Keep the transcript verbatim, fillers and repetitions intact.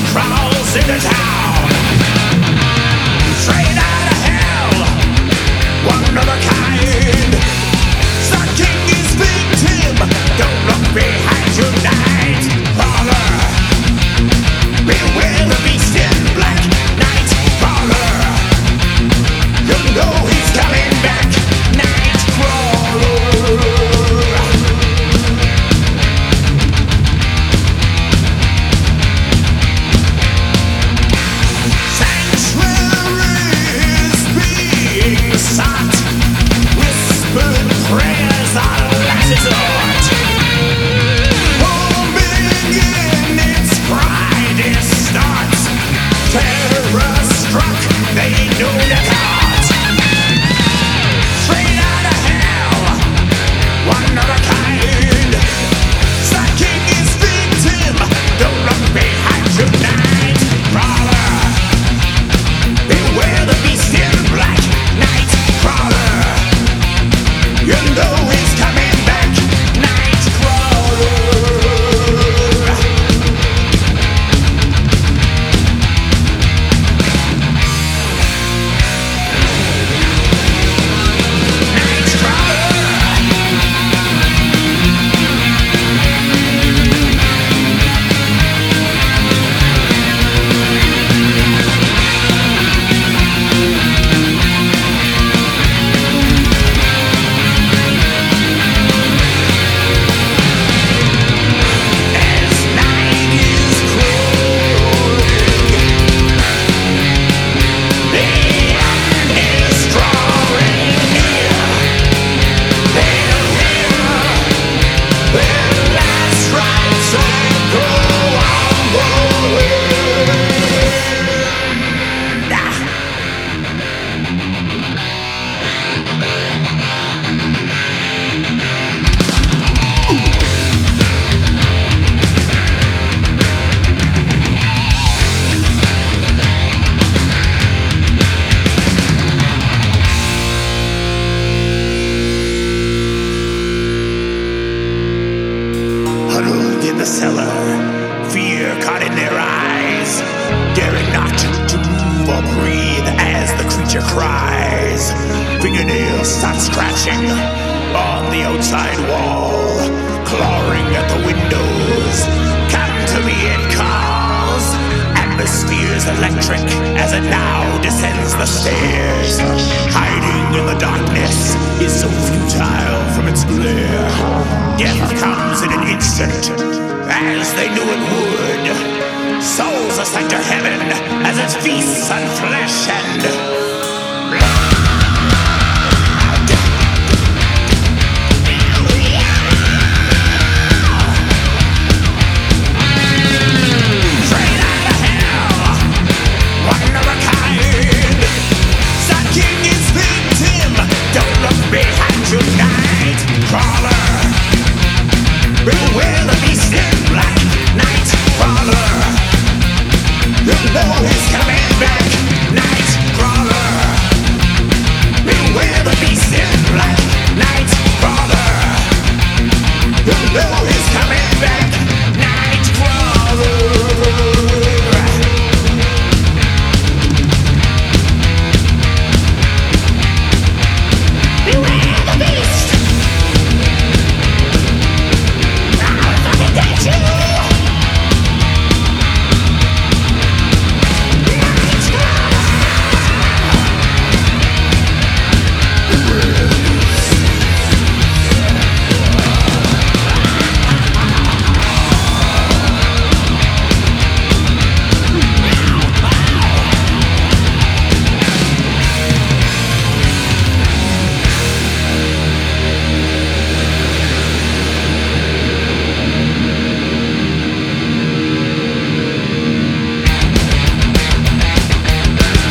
crawls into town. Straight out of hell, one of a kind. The king is victim, don't look behind you, night crawler. Beware the beast in black, night crawler. You know he's coming back, night crawler. Prayers are last resort. Bombing in its brightest starts. Terror struck, they know the cause. Straight out of hell, one of a kind. The king is victim, don't look behind you, night crawler. Beware the beast in black, night crawler. You know he's coming back, night crawler. Night crawler. The cellar, fear caught in their eyes, daring not to move or breathe as the creature cries. Fingernails start scratching on the outside wall, clawing at the windows. Come to me, it calls. Atmosphere's electric as it now descends the stairs. Hiding in the darkness is so futile from its glare. Death comes in an instant, as they knew it would. Souls are sent to heaven as it feasts on flesh and